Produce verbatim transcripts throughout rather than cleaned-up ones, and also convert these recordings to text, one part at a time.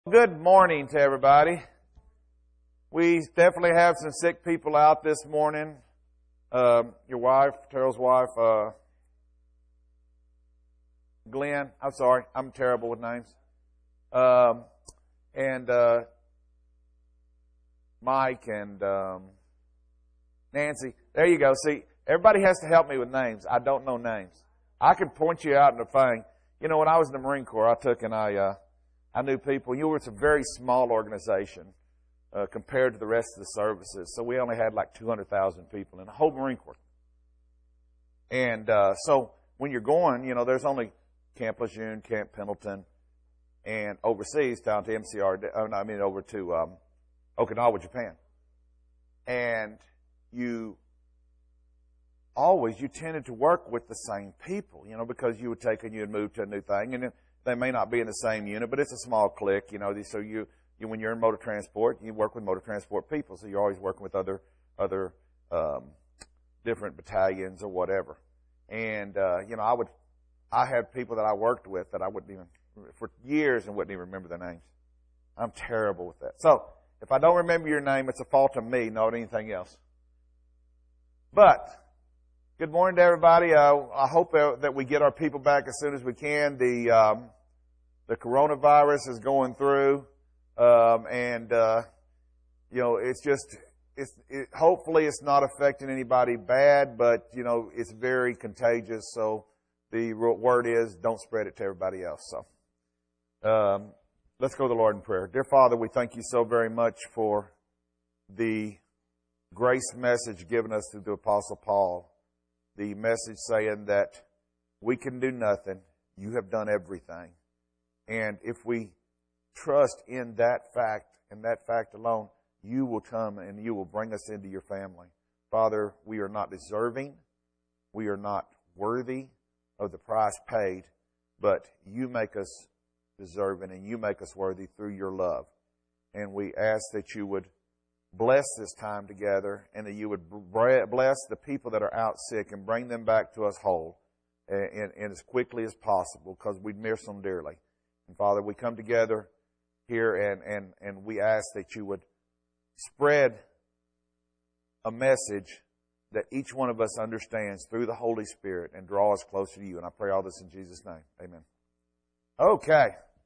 Good morning to everybody. We definitely have some sick people out this morning. Uh, your wife, Terrell's wife, uh, Glenn, I'm sorry, I'm terrible with names. Um, and uh, Mike and um, Nancy. There you go. See, everybody has to help me with names. I don't know names. I can point you out in the thing. You know, when I was in the Marine Corps, I took and I... Uh, I knew people. You know, it's a very small organization uh, compared to the rest of the services. So we only had like two hundred thousand people in the whole Marine Corps. And uh, so when you're going, you know, there's only Camp Lejeune, Camp Pendleton, and overseas down to M C R, oh, no, I mean over to um, Okinawa, Japan. And you always, you tended to work with the same people, you know, because you would take and you would move to a new thing. And then, they may not be in the same unit, but it's a small clique, you know. So you, you when you're in motor transport, you work with motor transport people. So you're always working with other, other um, different battalions or whatever. And uh, you know, I would, I had people that I worked with that I wouldn't even for years and wouldn't even remember their names. I'm terrible with that. So if I don't remember your name, it's a fault of me, not anything else. But good morning to everybody. Uh, I hope that we get our people back as soon as we can. The um, the coronavirus is going through, um, and uh, you know, it's just it's it, hopefully it's not affecting anybody bad, but you know, it's very contagious. So the word is, don't spread it to everybody else. So um, let's go to the Lord in prayer. Dear Father, we thank you so very much for the grace message given us through the Apostle Paul. The message saying that we can do nothing. You have done everything. And if we trust in that fact and that fact alone, you will come and you will bring us into your family. Father, we are not deserving. We are not worthy of the price paid, but you make us deserving and you make us worthy through your love. And we ask that you would bless this time together, and that you would bless the people that are out sick and bring them back to us whole and, and as quickly as possible, because we miss them dearly. And Father, we come together here and, and, and we ask that you would spread a message that each one of us understands through the Holy Spirit and draw us closer to you. And I pray all this in Jesus' name. Amen. Okay.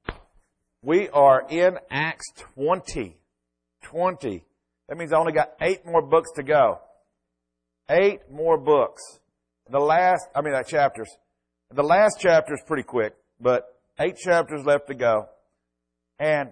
We are in Acts twenty. twenty. That means I only got eight more books to go. Eight more books. The last, I mean, uh, chapters. The last chapter is pretty quick, but eight chapters left to go. And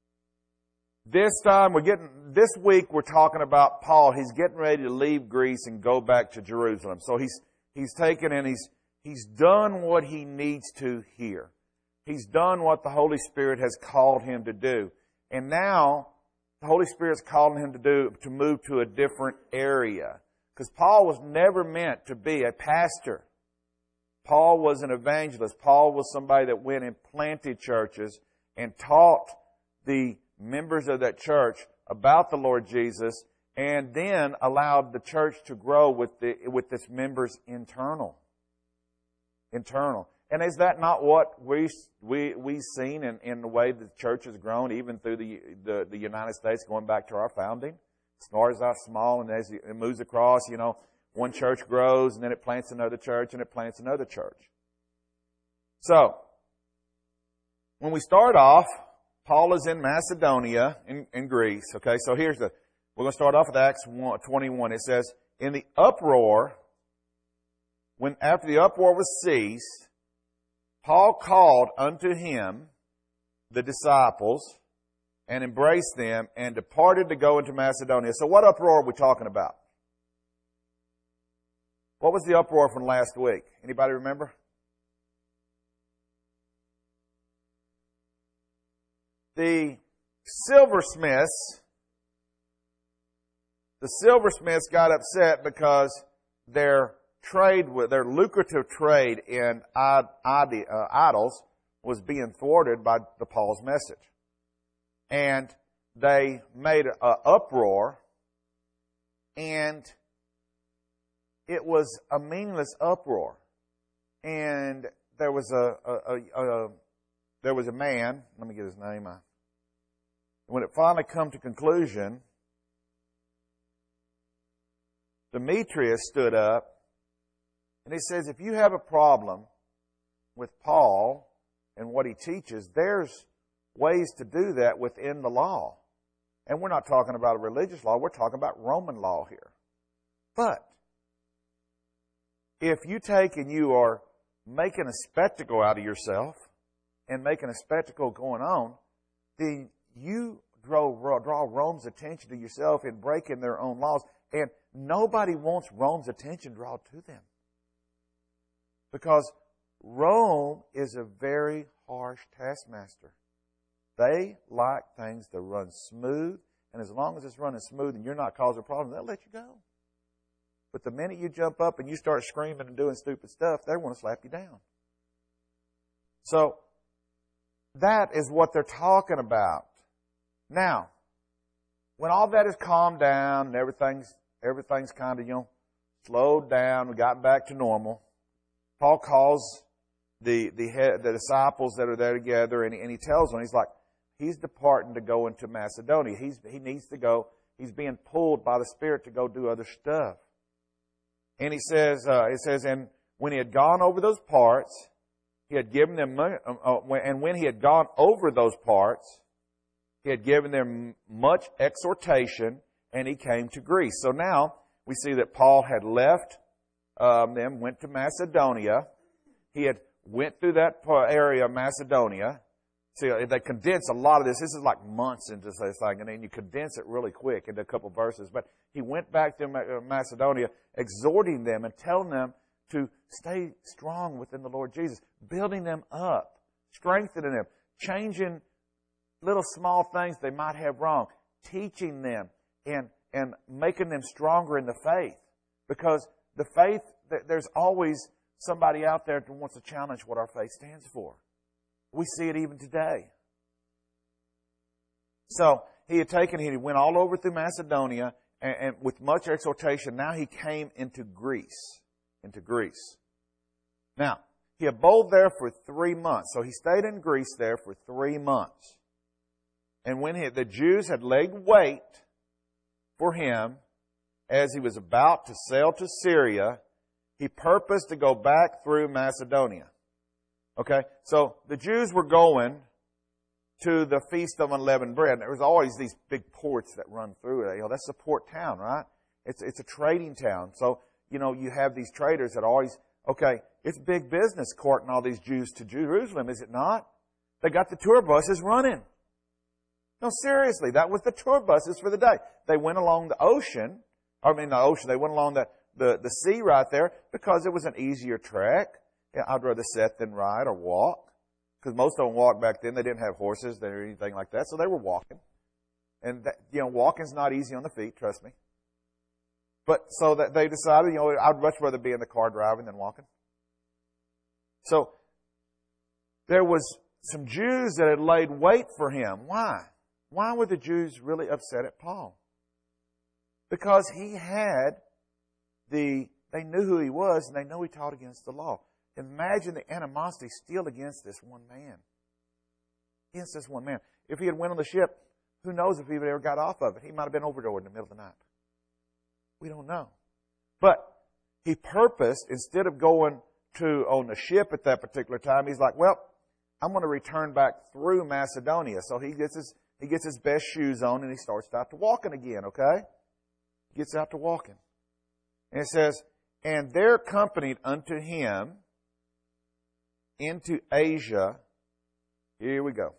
this time we're getting, this week we're talking about Paul. He's getting ready to leave Greece and go back to Jerusalem. So he's, he's taken and he's, he's done what he needs to here. He's done what the Holy Spirit has called him to do. And now, the Holy Spirit's calling him to do, to move to a different area. Because Paul was never meant to be a pastor. Paul was an evangelist. Paul was somebody that went and planted churches and taught the members of that church about the Lord Jesus, and then allowed the church to grow with the, with its members internal. Internal. And is that not what we, we, we've seen in, in the way the church has grown, even through the, the, the United States, going back to our founding? As far as our small, and as it moves across, you know, one church grows, and then it plants another church, and it plants another church. So, when we start off, Paul is in Macedonia, in, in Greece. Okay, so here's the, we're going to start off with Acts twenty-one. It says, in the uproar, when after the uproar was ceased, Paul called unto him the disciples and embraced them and departed to go into Macedonia. So what uproar are we talking about? What was the uproar from last week? Anybody remember? The silversmiths, the silversmiths got upset because their trade, with their lucrative trade in idols was being thwarted by the Paul's message. And they made an uproar, and it was a meaningless uproar. And there was a, a, a, a there was a man, let me get his name, When it finally come to conclusion, Demetrius stood up and he says, if you have a problem with Paul and what he teaches, there's ways to do that within the law. And we're not talking about a religious law, we're talking about Roman law here. But if you take and you are making a spectacle out of yourself and making a spectacle going on, then you draw, draw Rome's attention to yourself in breaking their own laws. And nobody wants Rome's attention drawn to them. Because Rome is a very harsh taskmaster. They like things to run smooth, and as long as it's running smooth and you're not causing problems, they'll let you go. But the minute you jump up and you start screaming and doing stupid stuff, they want to slap you down. So, that is what they're talking about. Now, when all that is calmed down and everything's, everything's kind of, you know, slowed down, we got back to normal, Paul calls the, the, head, the disciples that are there together, and he, and he tells them, he's like, he's departing to go into Macedonia. He's, he needs to go. He's being pulled by the Spirit to go do other stuff. And he says, uh, it says, and when he had gone over those parts, he had given them, uh, uh, and when he had gone over those parts, he had given them much exhortation, and he came to Greece. So now we see that Paul had left um, them, went to Macedonia. He had went through that area of Macedonia. See, they condense a lot of this. This is like months into this thing, and then you condense it really quick into a couple of verses. But he went back to Macedonia, exhorting them and telling them to stay strong within the Lord Jesus, building them up, strengthening them, changing little small things they might have wrong, teaching them, and, and making them stronger in the faith. Because the faith, there's always somebody out there that wants to challenge what our faith stands for. We see it even today. So, he had taken, he went all over through Macedonia, and, and with much exhortation, now he came into Greece. Into Greece. Now, he abode there for three months. So he stayed in Greece there for three months. And when he, the Jews had laid wait for him, as he was about to sail to Syria, he purposed to go back through Macedonia. Okay, so the Jews were going to the Feast of Unleavened Bread. And there was always these big ports that run through it. You know, that's a port town, right? It's it's a trading town. So, you know, you have these traders that always, okay, it's big business courting all these Jews to Jerusalem, is it not? They got the tour buses running. No, seriously, that was the tour buses for the day. They went along the ocean, I mean the ocean, they went along the, the, the sea right there because it was an easier trek. Yeah, I'd rather sit than ride or walk. Because most of them walked back then. They didn't have horses or anything like that. So they were walking. And, that, you know, walking's not easy on the feet, trust me. But so that they decided, you know, I'd much rather be in the car driving than walking. So there was some Jews that had laid wait for him. Why? Why were the Jews really upset at Paul? Because he had the, they knew who he was and they know he taught against the law. Imagine the animosity still against this one man. Against this one man. If he had went on the ship, who knows if he ever got off of it. He might have been overboard in the middle of the night. We don't know. But he purposed, instead of going to on the ship at that particular time, he's like, well, I'm going to return back through Macedonia. So he gets his he gets his best shoes on and he starts out to walking again, okay? He gets out to walking. And it says, and there accompanied unto him into Asia. Here we go.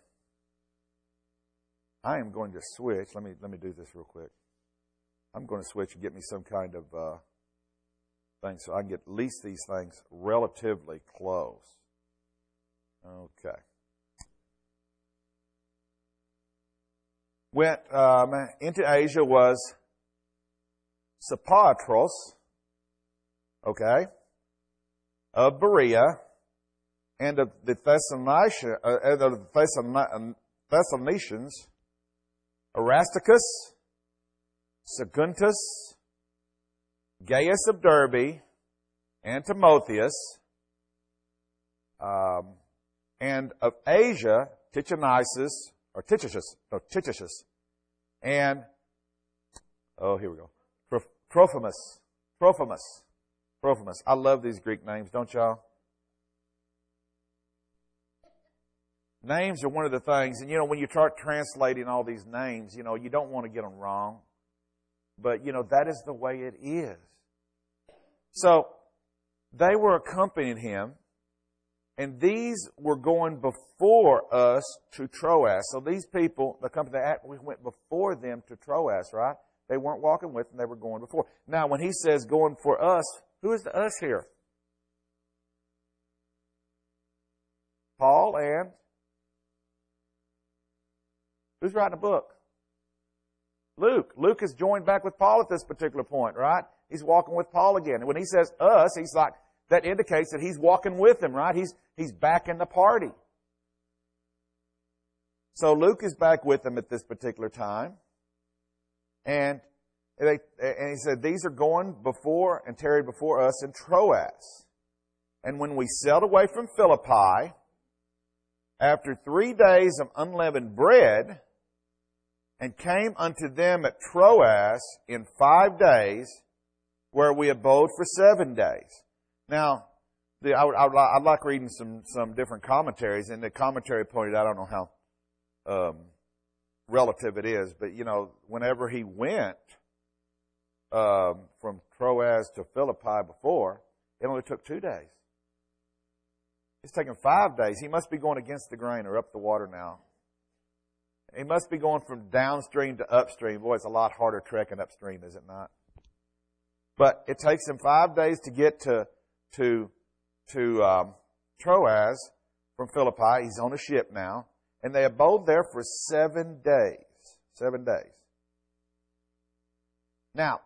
I am going to switch. Let me let me do this real quick. I'm going to switch and get me some kind of uh, thing so I can get at least these things relatively close. Okay. Went um, into Asia was Sopatros, okay, of Berea, and of the Thessalonians, uh, of the Thessalonians, Aristarchus, Secundus, Gaius of Derbe, and Timotheus, um, and of Asia, Tychonisus or Tychicus, no, Tychicus, and, oh, here we go, Trophimus, Trophimus, Trophimus. I love these Greek names, don't y'all? Names are one of the things, and you know, when you start translating all these names, you know, you don't want to get them wrong. But, you know, that is the way it is. So, they were accompanying him, and these were going before us to Troas. So these people, the company that we went before them to Troas, right? They weren't walking with them, they were going before. Now, when he says going for us, who is the us here? Paul and who's writing a book? Luke. Luke is joined back with Paul at this particular point, right? He's walking with Paul again. And when he says us, he's like, that indicates that he's walking with him, right? He's, he's back in the party. So Luke is back with them at this particular time. And they, and he said, these are going before and tarried before us in Troas. And when we sailed away from Philippi, after three days of unleavened bread, and came unto them at Troas in five days, where we abode for seven days. Now, the, I, would, I, would, I like reading some, some different commentaries, and the commentary pointed out, I don't know how um, relative it is, but, you know, whenever he went um, from Troas to Philippi before, it only took two days. It's taken five days. He must be going against the grain or up the water now. He must be going from downstream to upstream. Boy, it's a lot harder trekking upstream, is it not? But it takes him five days to get to to to um, Troas from Philippi. He's on a ship now, and they abode there for seven days. Seven days. Now,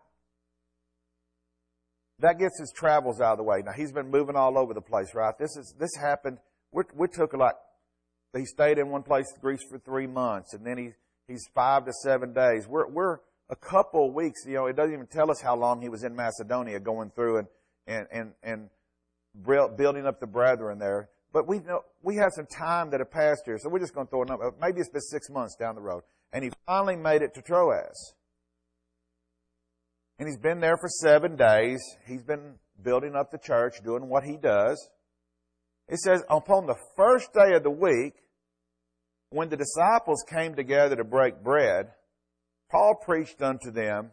that gets his travels out of the way. Now he's been moving all over the place, right? This is this happened. We we took like. He stayed in one place, Greece, for three months, and then he, he's five to seven days. We're, we're a couple of weeks, you know, it doesn't even tell us how long he was in Macedonia going through and, and, and, and building up the brethren there. But we know, we have some time that have passed here, so we're just going to throw a number. Maybe it's been six months down the road. And he finally made it to Troas. And he's been there for seven days. He's been building up the church, doing what he does. It says, upon the first day of the week, when the disciples came together to break bread, Paul preached unto them,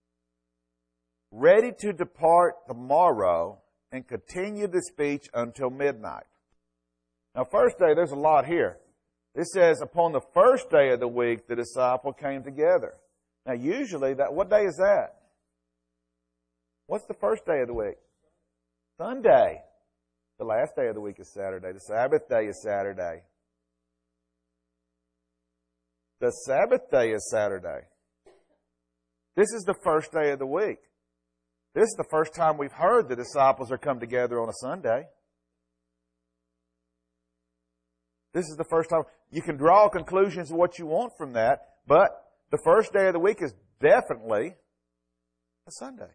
ready to depart tomorrow, and continue the speech until midnight. Now, first day, there's a lot here. It says, upon the first day of the week, the disciples came together. Now, usually, that what day is that? What's the first day of the week? Sunday. The last day of the week is Saturday. The Sabbath day is Saturday. The Sabbath day is Saturday. This is the first day of the week. This is the first time we've heard the disciples are come together on a Sunday. This is the first time. You can draw conclusions of what you want from that, but the first day of the week is definitely a Sunday.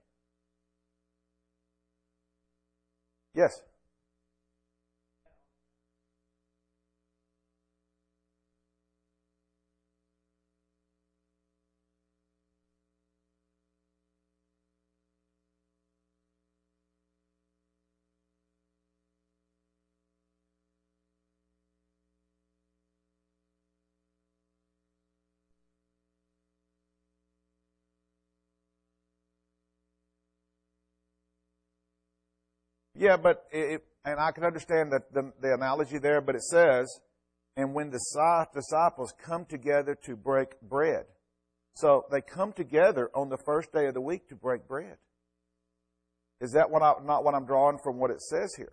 Yes? Yeah, but it, and I can understand that the, the analogy there, but it says, and when the disciples come together to break bread. So they come together on the first day of the week to break bread. Is that what I, not what I'm drawing from what it says here?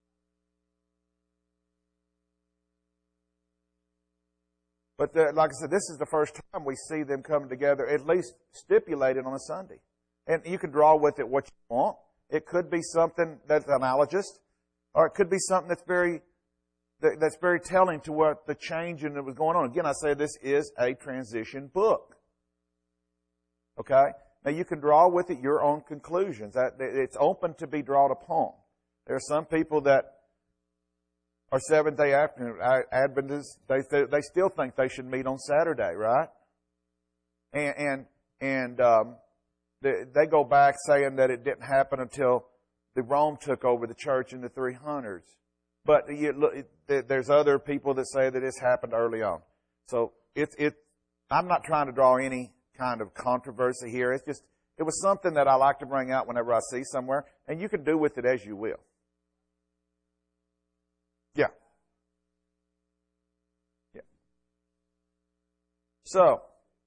But the, like I said, this is the first time we see them come together, at least stipulated on a Sunday. And you can draw with it what you want. It could be something that's analogous, or it could be something that's very that, that's very telling to what the change in that was going on. Again, I say this is a transition book. Okay? Now you can draw with it your own conclusions. That it's open to be drawn upon. There are some people that or Seventh-day Adventists, they, they still think they should meet on Saturday, right? And, and, and um, they, they go back saying that it didn't happen until the Rome took over the church in the three hundreds. But you, look, it, there's other people that say that this happened early on. So it's it. I'm not trying to draw any kind of controversy here. It's just it was something that I like to bring out whenever I see somewhere, and you can do with it as you will. Yeah. Yeah. So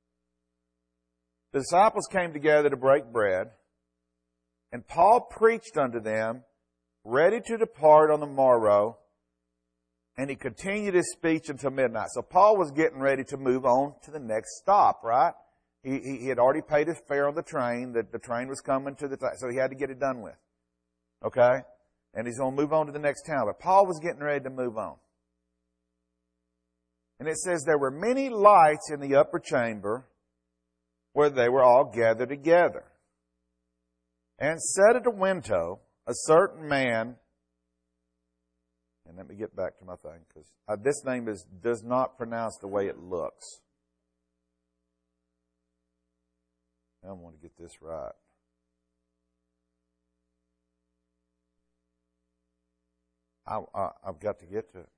the disciples came together to break bread, and Paul preached unto them, ready to depart on the morrow, and he continued his speech until midnight. So Paul was getting ready to move on to the next stop, right? He, he, he had already paid his fare on the train. The, the train was coming to the, so he had to get it done with. Okay? And he's going to move on to the next town. But Paul was getting ready to move on. And it says there were many lights in the upper chamber where they were all gathered together. And sat at a window a certain man, and let me get back to my thing, because uh, this name is does not pronounce the way it looks. I want to get this right. I, I, I've got to get to it.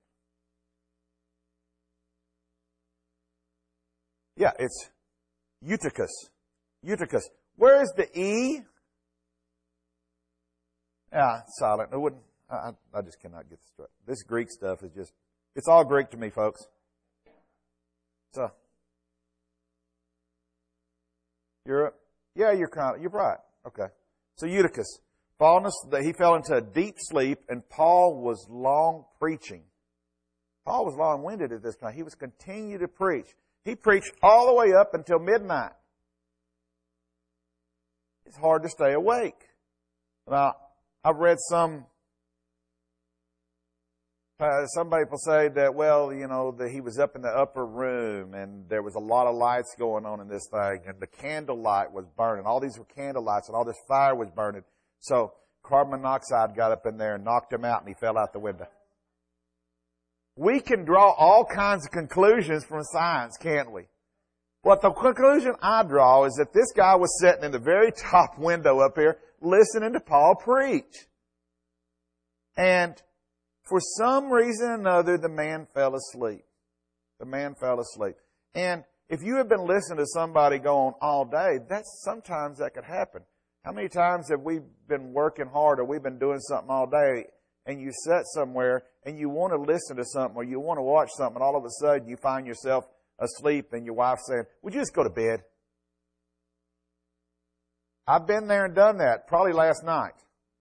Yeah, it's Eutychus. Eutychus. Where is the E? Yeah, silent. It wouldn't. I, I just cannot get this straight. This Greek stuff is just, it's all Greek to me, folks. So, you're, yeah, you're kind of, you're right. Okay. So Eutychus, he fell into a deep sleep, and Paul was long preaching. Paul was long-winded at this time. He was continuing to preach. He preached all the way up until midnight. It's hard to stay awake. Now, I've read some, uh, some people say that, well, you know, that he was up in the upper room and there was a lot of lights going on in this thing and the candle light was burning. All these were candle lights and all this fire was burning. So carbon monoxide got up in there and knocked him out and he fell out the window. We can draw all kinds of conclusions from science, can't we? What the conclusion I draw is that this guy was sitting in the very top window up here listening to Paul preach. And for some reason or another, the man fell asleep. The man fell asleep. And if you have been listening to somebody go on all day, that's sometimes that could happen. How many times have we been working hard or we've been doing something all day and you sit somewhere and you want to listen to something or you want to watch something and all of a sudden you find yourself asleep and your wife saying, would you just go to bed? I've been there and done that, probably last night.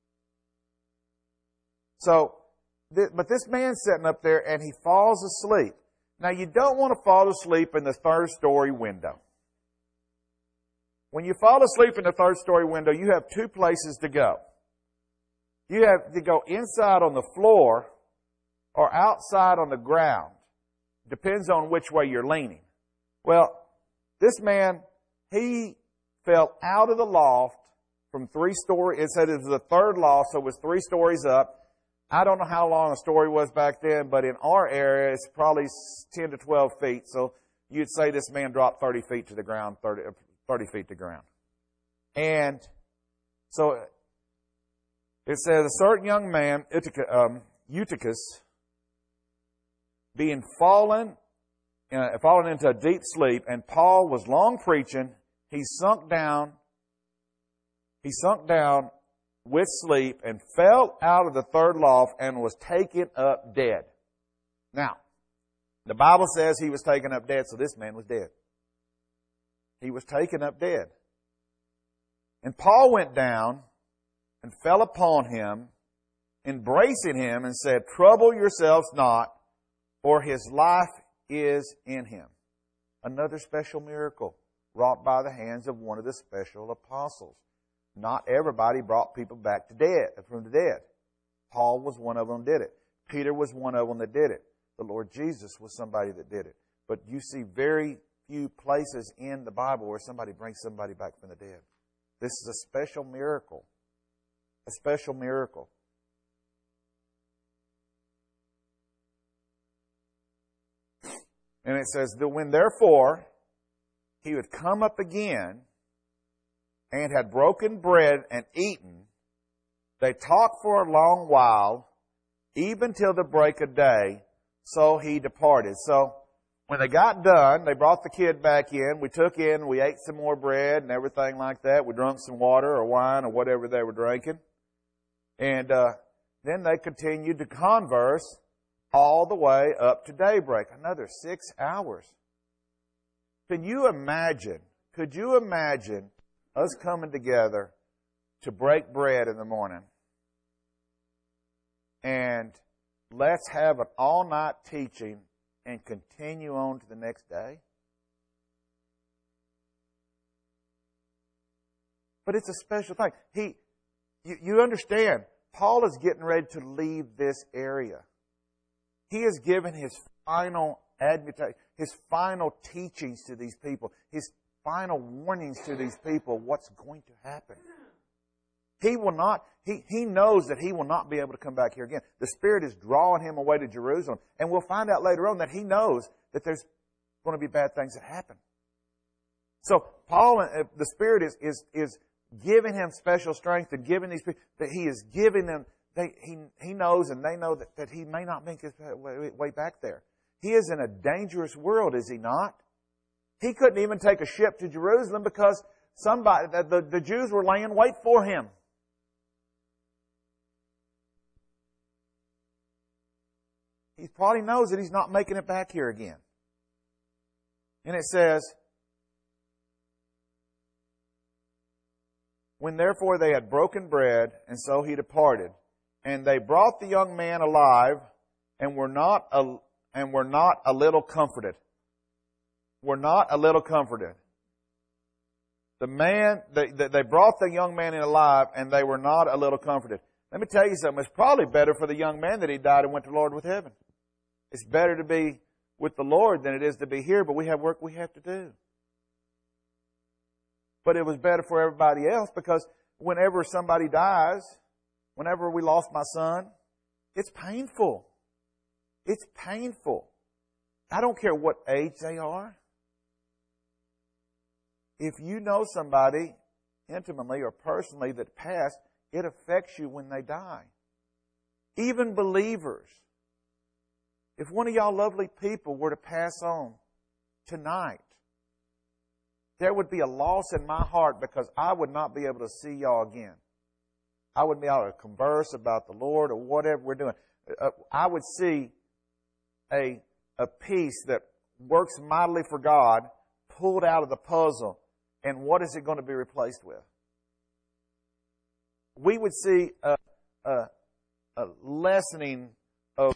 So, but this man's sitting up there and he falls asleep. Now you don't want to fall asleep in the third story window. When you fall asleep in the third story window, you have two places to go. You have to go inside on the floor or outside on the ground. Depends on which way you're leaning. Well, this man, he fell out of the loft from three stories. It said it was the third loft, so it was three stories up. I don't know how long a story was back then, but in our area, it's probably ten to twelve feet. So you'd say this man dropped thirty feet to the ground, thirty, thirty feet to the ground. And so it says, a certain young man, um, Eutychus, being fallen, uh, fallen into a deep sleep, and Paul was long preaching, he sunk down, he sunk down with sleep and fell out of the third loft and was taken up dead. Now, the Bible says he was taken up dead, so this man was dead. He was taken up dead. And Paul went down and fell upon him, embracing him, and said, trouble yourselves not, for his life is in him. Another special miracle wrought by the hands of one of the special apostles. Not everybody brought people back to dead, from the dead. Paul was one of them that did it. Peter was one of them that did it. The Lord Jesus was somebody that did it. But you see very few places in the Bible where somebody brings somebody back from the dead. This is a special miracle. A special miracle. And it says that when therefore he would come up again and had broken bread and eaten, they talked for a long while, even till the break of day, so he departed. So when they got done, they brought the kid back in. We took in, we ate some more bread and everything like that. We drank some water or wine or whatever they were drinking. And uh, then they continued to converse all the way up to daybreak. Another six hours. Can you imagine, could you imagine us coming together to break bread in the morning and let's have an all-night teaching and continue on to the next day? But it's a special thing. He, you, you understand, Paul is getting ready to leave this area. He has given his final admonition, his final teachings to these people, his final warnings to these people, what's going to happen. He will not, he, he knows that he will not be able to come back here again. The Spirit is drawing him away to Jerusalem. And we'll find out later on that he knows that there's going to be bad things that happen. So Paul, the Spirit is, is, is giving him special strength and giving these people, that he is giving them, they, he, he knows and they know that, that he may not make his way, way back there. He is in a dangerous world, is he not? He couldn't even take a ship to Jerusalem because somebody, the, the, the Jews were laying wait for him. He probably knows that he's not making it back here again. And it says, when therefore they had broken bread, and so he departed, and they brought the young man alive, and were not a, and were not a little comforted. Were not a little comforted. The man, they, they brought the young man in alive, and they were not a little comforted. Let me tell you something. It's probably better for the young man that he died and went to the Lord with heaven. It's better to be with the Lord than it is to be here, but we have work we have to do. But it was better for everybody else because whenever somebody dies, whenever we lost my son, it's painful. It's painful. I don't care what age they are. If you know somebody intimately or personally that passed, it affects you when they die. Even believers. If one of y'all lovely people were to pass on tonight, there would be a loss in my heart because I would not be able to see y'all again. I wouldn't be able to converse about the Lord or whatever we're doing. I would see a, a piece that works mightily for God pulled out of the puzzle, and what is it going to be replaced with? We would see a, a, a lessening of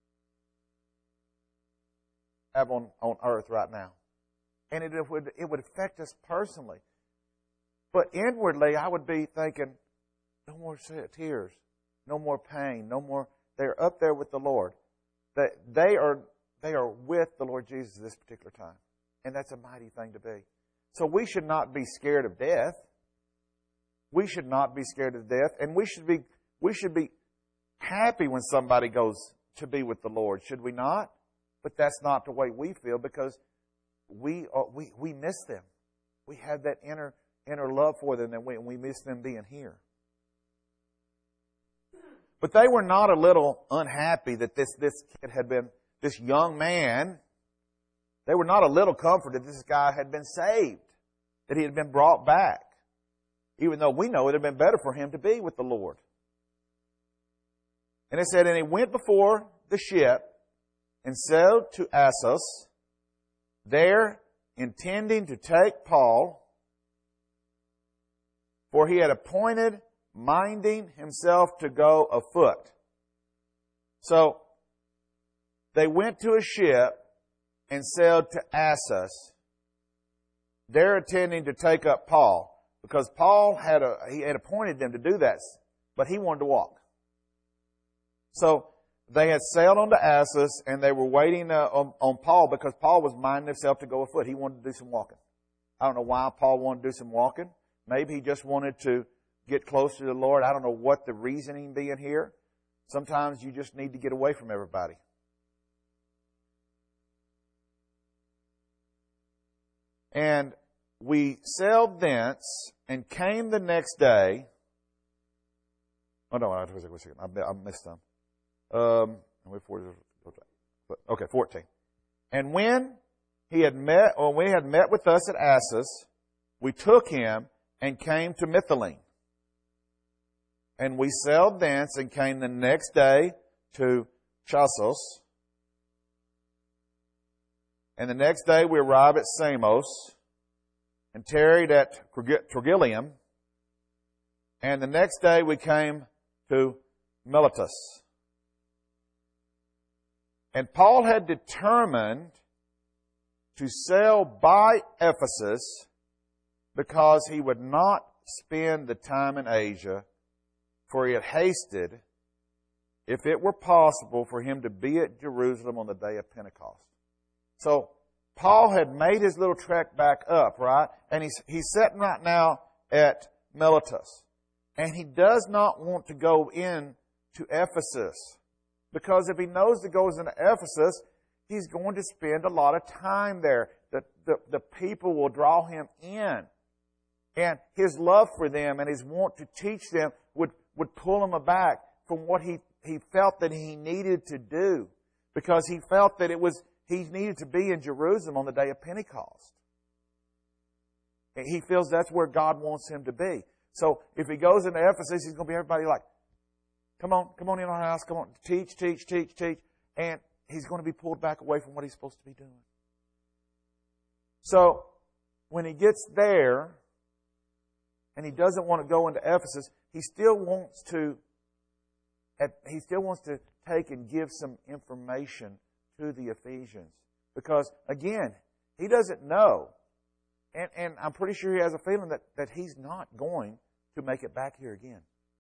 have on, on earth right now. And it, it would it would affect us personally. But inwardly, I would be thinking, no more tears, no more pain, no more. They're up there with the Lord. They, they are they are with the Lord Jesus at this particular time. And that's a mighty thing to be. So we should not be scared of death. We should not be scared of death. And we should be we should be happy when somebody goes to be with the Lord, should we not? But that's not the way we feel because we are, we we miss them. We have that inner inner love for them, and we, we miss them being here. But they were not a little unhappy that this this kid had been, this young man, they were not a little comforted this guy had been saved, that he had been brought back. Even though we know it would have been better for him to be with the Lord. And it said, and he went before the ship and sailed to Assos, there intending to take Paul, for he had appointed, minding himself to go afoot. So, they went to a ship and sailed to Assos, there intending to take up Paul, because Paul had a, he had appointed them to do that, but he wanted to walk. So, they had sailed on to Assos, and they were waiting uh, on, on Paul because Paul was minding himself to go afoot. He wanted to do some walking. I don't know why Paul wanted to do some walking. Maybe he just wanted to get closer to the Lord. I don't know what the reasoning being here. Sometimes you just need to get away from everybody. And we sailed thence and came the next day. Oh, no, wait a second, wait a second. I, I missed some. Um, okay, fourteen. And when he had met, or when he had met with us at Assos, we took him and came to Mytilene. And we sailed thence and came the next day to Chassos. And the next day we arrived at Samos and tarried at Trogyllium. And the next day we came to Miletus. And Paul had determined to sail by Ephesus because he would not spend the time in Asia, for he had hasted, if it were possible, for him to be at Jerusalem on the day of Pentecost. So, Paul had made his little trek back up, right? And he's, he's sitting right now at Miletus. And he does not want to go in to Ephesus. Because if he knows that goes into Ephesus, he's going to spend a lot of time there. The, the, the people will draw him in. And his love for them and his want to teach them would, would pull him back from what he, he felt that he needed to do. Because he felt that it was, he needed to be in Jerusalem on the day of Pentecost. And he feels that's where God wants him to be. So if he goes into Ephesus, he's going to be everybody like, come on, come on in our house, come on, teach, teach, teach, teach. And he's going to be pulled back away from what he's supposed to be doing. So when he gets there, and he doesn't want to go into Ephesus, he still wants to, he still wants to take and give some information to the Ephesians. Because, again, he doesn't know. And, and I'm pretty sure he has a feeling that, that he's not going to make it back here again.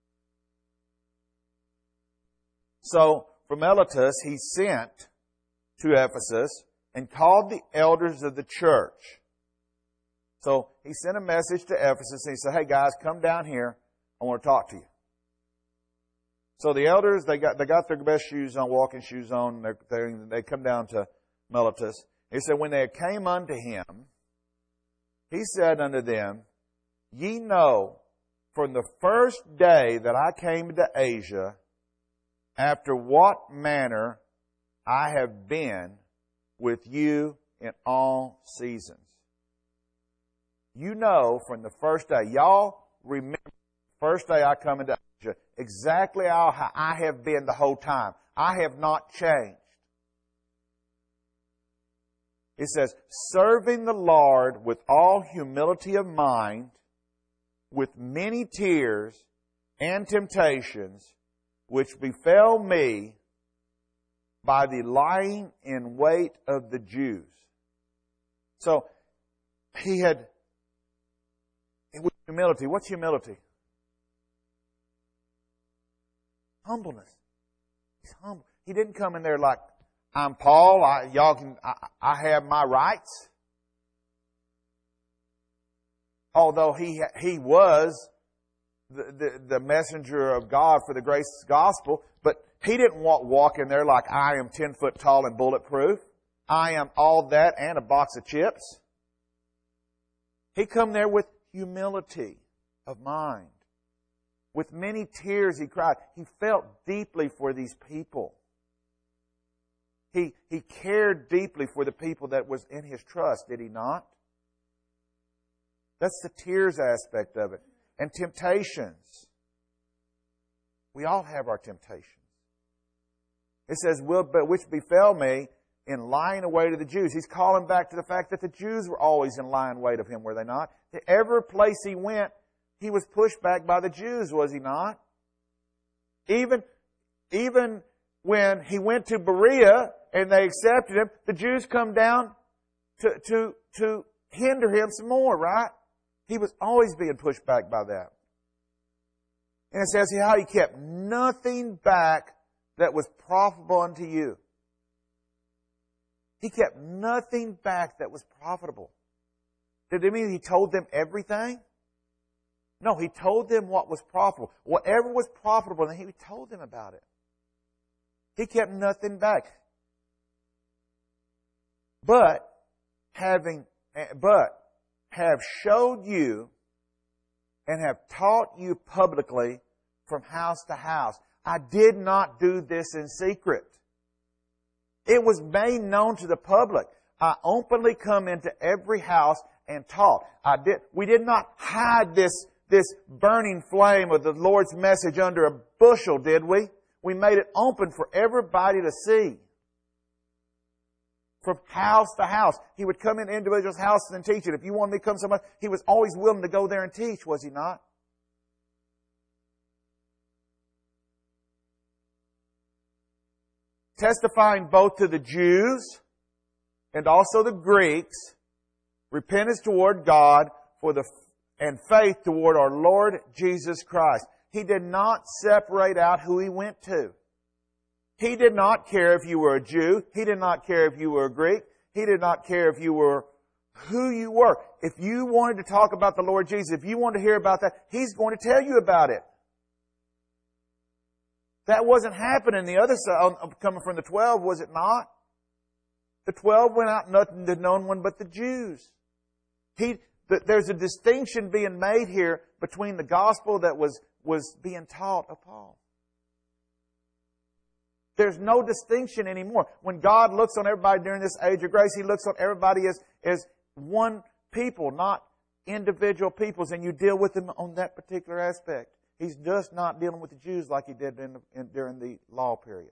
So, from Miletus, he sent to Ephesus and called the elders of the church. So, he sent a message to Ephesus and he said, hey guys, come down here. I want to talk to you. So the elders, they got, they got their best shoes on, walking shoes on, and they they come down to Miletus. He said, when they came unto him, he said unto them, ye know, from the first day that I came into Asia, after what manner I have been with you in all seasons. You know from the first day, y'all remember the first day I come into Asia, exactly how I have been the whole time. I have not changed. It says, serving the Lord with all humility of mind, with many tears and temptations, which befell me by the lying in wait of the Jews. So, he had, with humility, what's humility? Humbleness. He's humble. He didn't come in there like, I'm Paul, I, y'all can, I, I have my rights. Although he, he was the, the, the messenger of God for the grace gospel, but he didn't walk, walk in there like I am ten foot tall and bulletproof. I am all that and a box of chips. He come there with humility of mind. With many tears he cried. He felt deeply for these people. He, he cared deeply for the people that was in his trust, did he not? That's the tears aspect of it. And temptations. We all have our temptations. It says, but which befell me in lying away to the Jews. He's calling back to the fact that the Jews were always in lying wait of him, were they not? To every place he went, he was pushed back by the Jews, was he not? Even, even when he went to Berea and they accepted him, the Jews come down to, to, to hinder him some more, right? He was always being pushed back by that. And it says how he kept nothing back that was profitable unto you. He kept nothing back that was profitable. Did it mean he told them everything? No, he told them what was profitable. Whatever was profitable, he told them about it. He kept nothing back. But having, but have showed you and have taught you publicly from house to house. I did not do this in secret. It was made known to the public. I openly come into every house and taught. I did, we did not hide this, this burning flame of the Lord's message under a bushel, did we? We made it open for everybody to see. From house to house. He would come in individuals' houses and teach it. If you wanted me to come somewhere, he was always willing to go there and teach, was he not? Testifying both to the Jews and also the Greeks, repentance toward God for the and faith toward our Lord Jesus Christ. He did not separate out who he went to. He did not care if you were a Jew. He did not care if you were a Greek. He did not care if you were who you were. If you wanted to talk about the Lord Jesus, if you wanted to hear about that, He's going to tell you about it. That wasn't happening the other side, coming from the twelve, was it not? The twelve went out nothing to no one but the Jews. He, there's a distinction being made here between the gospel that was, was being taught of Paul. There's no distinction anymore. When God looks on everybody during this age of grace, He looks on everybody as, as one people, not individual peoples, and you deal with them on that particular aspect. He's just not dealing with the Jews like He did in the, in, during the law period.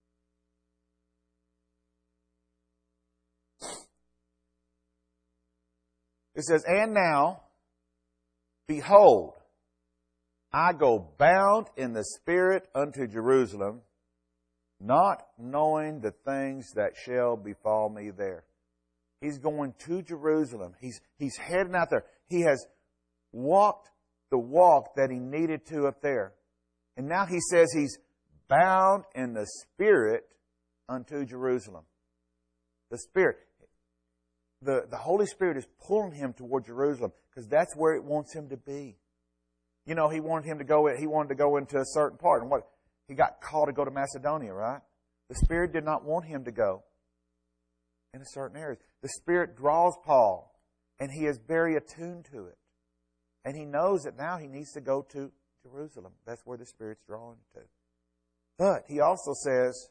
It says, and now, behold, I go bound in the Spirit unto Jerusalem, not knowing the things that shall befall me there. He's going to Jerusalem. He's, he's heading out there. He has walked the walk that he needed to up there. And now he says he's bound in the Spirit unto Jerusalem. The Spirit. The, the Holy Spirit is pulling him toward Jerusalem because that's where it wants him to be. You know, he wanted him to go, he wanted to go into a certain part. And what? He got called to go to Macedonia, right? The Spirit did not want him to go in a certain area. The Spirit draws Paul, and he is very attuned to it. And he knows that now he needs to go to Jerusalem. That's where the Spirit's drawing to. But he also says,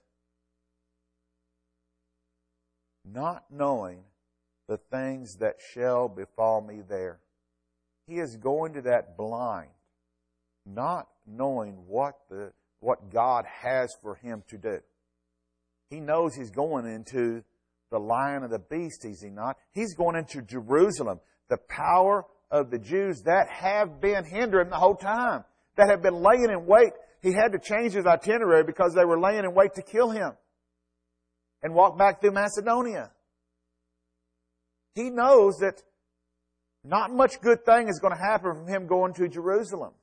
not knowing the things that shall befall me there. He is going to that blind, not knowing what the what God has for him to do. He knows he's going into the lion of the beast, is he not? He's going into Jerusalem, the power of the Jews that have been hindering the whole time, that have been laying in wait. He had to change his itinerary because they were laying in wait to kill him and walk back through Macedonia. He knows that not much good thing is going to happen from him going to Jerusalem.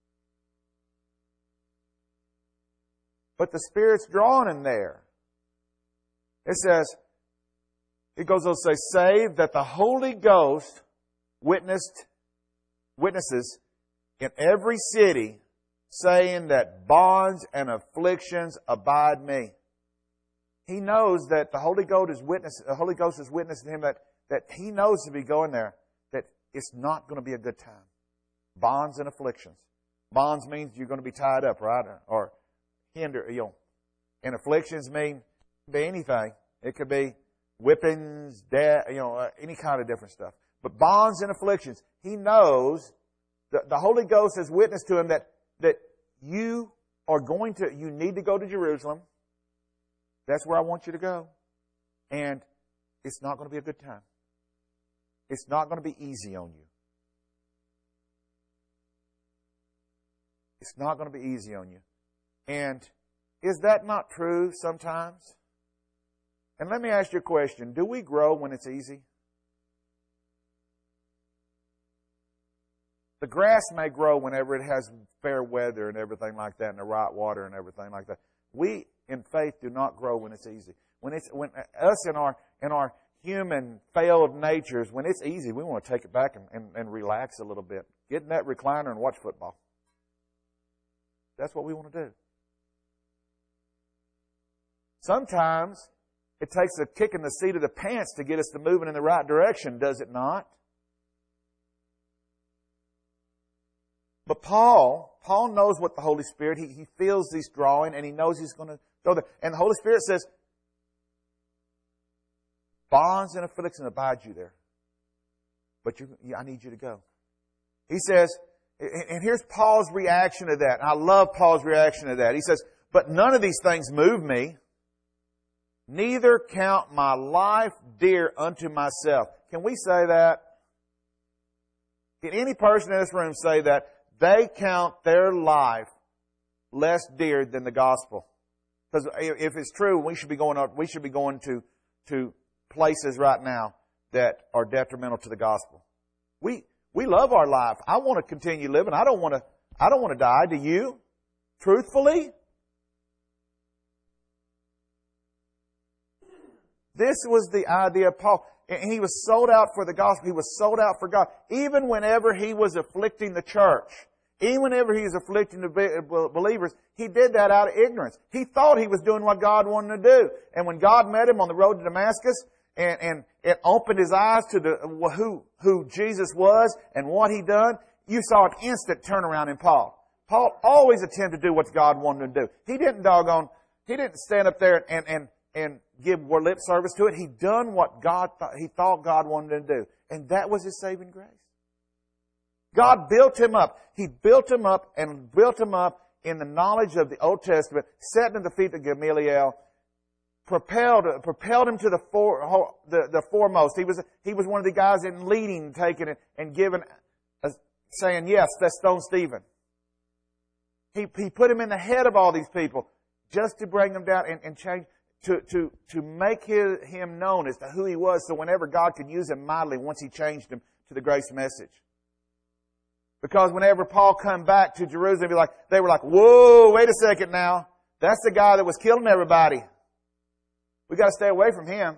But the Spirit's drawing him there. It says, it goes on to say, save that the Holy Ghost witnessed, witnesses in every city, saying that bonds and afflictions abide me. He knows that the Holy Ghost is witness, the Holy Ghost is witnessing to him that, that he knows to be going there, that it's not going to be a good time. Bonds and afflictions. Bonds means you're going to be tied up, right? Or hinder, you know. And afflictions mean be anything. It could be whippings, death, you know, uh, any kind of different stuff. But bonds and afflictions, he knows that the Holy Ghost has witnessed to him that, that you are going to, you need to go to Jerusalem. That's where I want you to go. And it's not going to be a good time. It's not going to be easy on you. It's not going to be easy on you. And is that not true sometimes? And let me ask you a question. Do we grow when it's easy? The grass may grow whenever it has fair weather and everything like that, and the right water and everything like that. We, in faith, do not grow when it's easy. When it's when us in our in our human failed natures, when it's easy, we want to take it back and, and, and relax a little bit. Get in that recliner and watch football. That's what we want to do. Sometimes it takes a kick in the seat of the pants to get us to moving in the right direction, does it not? But Paul, Paul knows what the Holy Spirit, he, he feels this drawing and he knows he's going to go there. And the Holy Spirit says, bonds and affliction abide you there. But you, I need you to go. He says, and here's Paul's reaction to that. I love Paul's reaction to that. He says, but none of these things move me. Neither count my life dear unto myself. Can we say that? Can any person in this room say that they count their life less dear than the gospel? Because if it's true, we should be going up, we should be going to, to places right now that are detrimental to the gospel. We, we love our life. I want to continue living. I don't want to, I don't want to die. Do you? Truthfully? This was the idea of Paul. And he was sold out for the gospel. He was sold out for God. Even whenever he was afflicting the church, even whenever he was afflicting the believers, he did that out of ignorance. He thought he was doing what God wanted to do. And when God met him on the road to Damascus, and, and it opened his eyes to the, who, who Jesus was and what he done, you saw an instant turnaround in Paul. Paul always attempted to do what God wanted to do. He didn't doggone, he didn't stand up there and, and, and give lip service to it. He done what God thought, he thought God wanted him to do. And that was his saving grace. God built him up. He built him up and built him up in the knowledge of the Old Testament, set at the feet of Gamaliel, propelled, propelled him to the, for, the, the foremost. He was, he was one of the guys in leading, taking it and giving, uh, saying, yes, let's stone Stephen. He, he put him in the head of all these people just to bring them down and, and change, to, to, to make his, him known as to who he was, so whenever God could use him mightily once he changed him to the grace message. Because whenever Paul come back to Jerusalem, be like, they were like, whoa, wait a second now. That's the guy that was killing everybody. We got to stay away from him.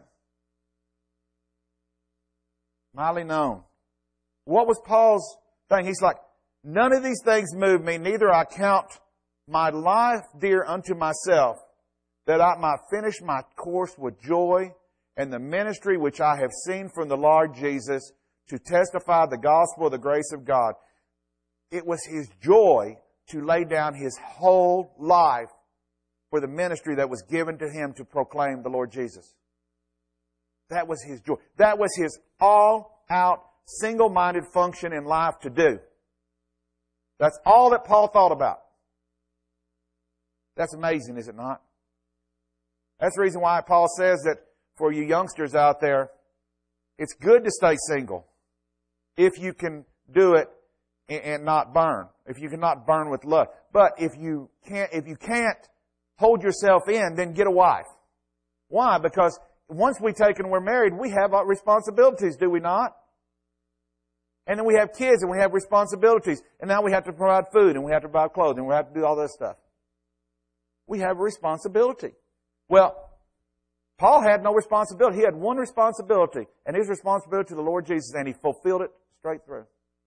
Mildly known. What was Paul's thing? He's like, none of these things move me, neither I count my life dear unto myself, that I might finish my course with joy and the ministry which I have seen from the Lord Jesus to testify the gospel of the grace of God. It was his joy to lay down his whole life for the ministry that was given to him to proclaim the Lord Jesus. That was his joy. That was his all-out, single-minded function in life to do. That's all that Paul thought about. That's amazing, is it not? That's the reason why Paul says that for you youngsters out there, it's good to stay single if you can do it and not burn. If you cannot burn with lust. But if you can't, if you can't hold yourself in, then get a wife. Why? Because once we take and we're married, we have responsibilities, do we not? And then we have kids and we have responsibilities. And now we have to provide food and we have to provide clothes and we have to do all this stuff. We have a responsibility. Well, Paul had no responsibility. He had one responsibility, and his responsibility to the Lord Jesus, and he fulfilled it straight through.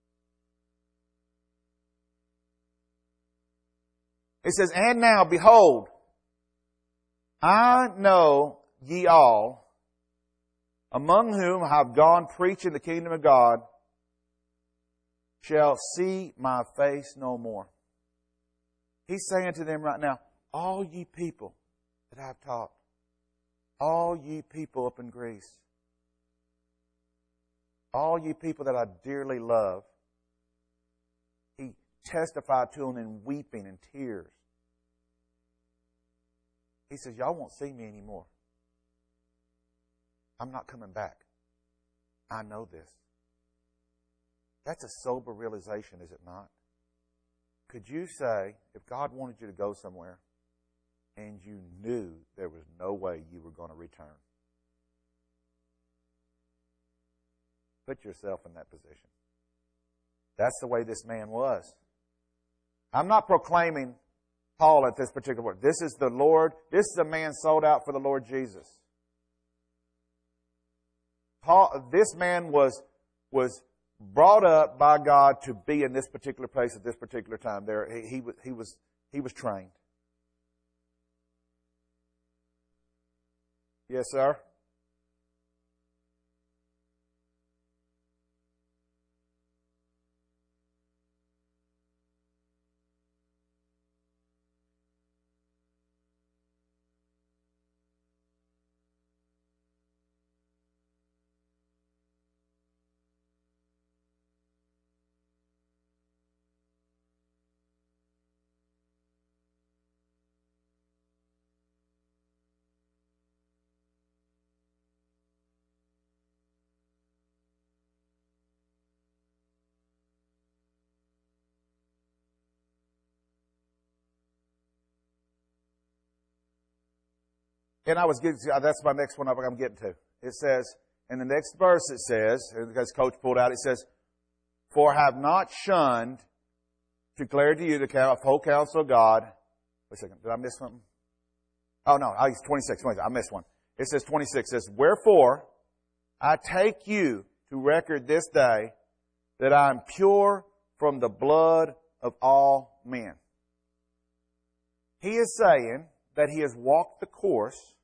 It says, and now, behold, I know ye all, among whom I have gone preaching the kingdom of God, shall see my face no more. He's saying to them right now, all ye people that I've taught, all ye people up in Greece, all ye people that I dearly love, he testified to them in weeping and tears. He says, y'all won't see me anymore. I'm not coming back. I know this. That's a sober realization, is it not? Could you say, if God wanted you to go somewhere, and you knew there was no way you were going to return? Put yourself in that position. That's the way this man was. I'm not proclaiming Paul at this particular point. This is the Lord. This is a man sold out for the Lord Jesus. Paul, this man was, was brought up by God to be in this particular place at this particular time. There, he, he, he was, he was trained. Yes, sir. and I was getting, that's my next one I'm getting to. It says, in the next verse it says, because Coach pulled out, it says, for I have not shunned to declare to you the whole counsel of God. Wait a second, did I miss something? Oh no, I twenty-six, twenty-six, I missed one. It says twenty-six, it says, wherefore I take you to record this day that I am pure from the blood of all men. He is saying that he has walked the course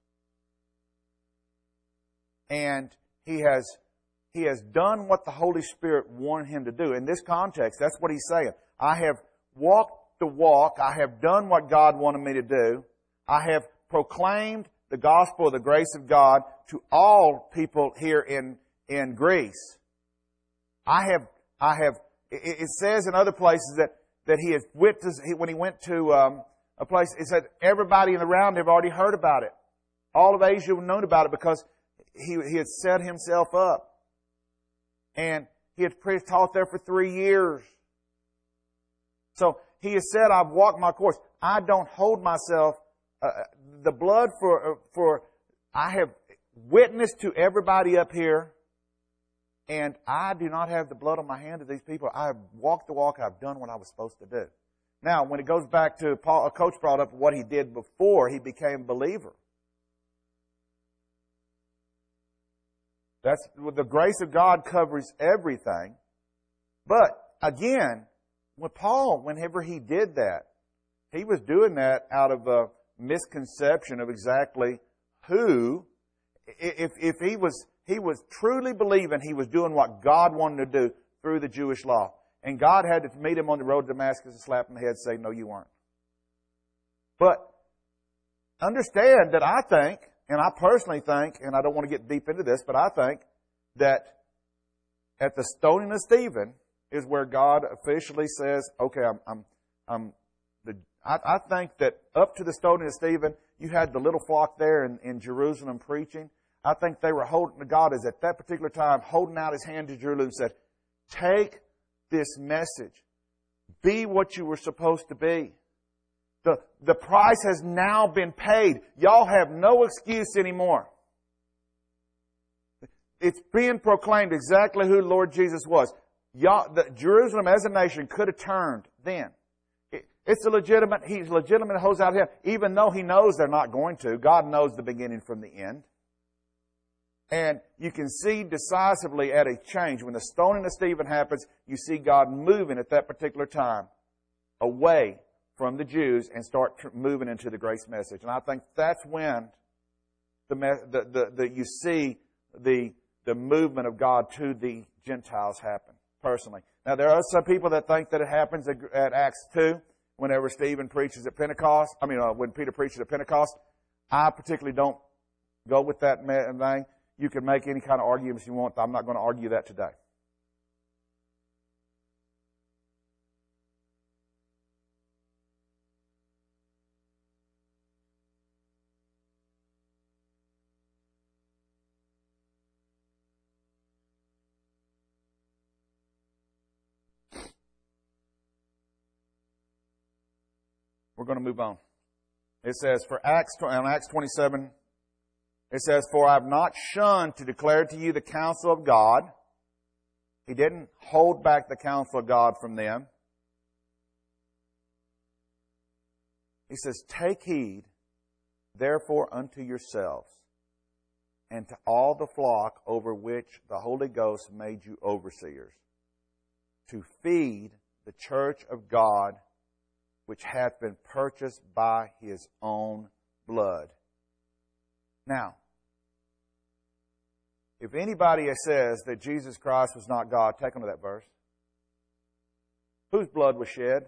and he has, he has done what the Holy Spirit wanted him to do. In this context, that's what he's saying. I have walked the walk. I have done what God wanted me to do. I have proclaimed the gospel of the grace of God to all people here in, in Greece. I have, I have, it, it says in other places that, that he has witnessed, when he went to, um, a place, it said everybody around have already heard about it. All of Asia had known about it because he, he had set himself up. And he had preached, taught there for three years. So he has said, I've walked my course. I don't hold myself, uh, the blood for, for, I have witnessed to everybody up here, and I do not have the blood on my hand of these people. I have walked the walk. I've done what I was supposed to do. Now, when it goes back to Paul, a coach brought up what he did before he became a believer. That's, the grace of God covers everything. But, again, with Paul, whenever he did that, he was doing that out of a misconception of exactly who, if, if he was, he was truly believing he was doing what God wanted to do through the Jewish law. And God had to meet him on the road to Damascus and slap him in the head and say, no, you weren't. But understand that I think, and I personally think, and I don't want to get deep into this, but I think that at the stoning of Stephen is where God officially says, okay, I'm, I'm, I'm the, I, I think that up to the stoning of Stephen, you had the little flock there in, in Jerusalem preaching. I think they were holding, God is at that particular time holding out his hand to Jerusalem and said, take this message. Be what you were supposed to be. The, the price has now been paid. Y'all have no excuse anymore. It's being proclaimed exactly who Lord Jesus was. Y'all, the, Jerusalem as a nation could have turned then. It, it's a legitimate, he's legitimate holds out him, even though he knows they're not going to. God knows the beginning from the end. And you can see decisively at a change. When the stoning of Stephen happens, you see God moving at that particular time away from the Jews and start tr- moving into the grace message. And I think that's when the, the, the, the you see the, the movement of God to the Gentiles happen, personally. Now, there are some people that think that it happens at, at Acts two, whenever Stephen preaches at Pentecost. I mean, uh, when Peter preaches at Pentecost. I particularly don't go with that thing. You can make any kind of arguments you want. I'm not going to argue that today. We're going to move on. It says, for Acts, on Acts twenty-seven, it says, for I have not shunned to declare to you the counsel of God. He didn't hold back the counsel of God from them. He says, take heed, therefore, unto yourselves, and to all the flock over which the Holy Ghost made you overseers, to feed the church of God, which hath been purchased by his own blood. Now, if anybody says that Jesus Christ was not God, take them to that verse. Whose blood was shed?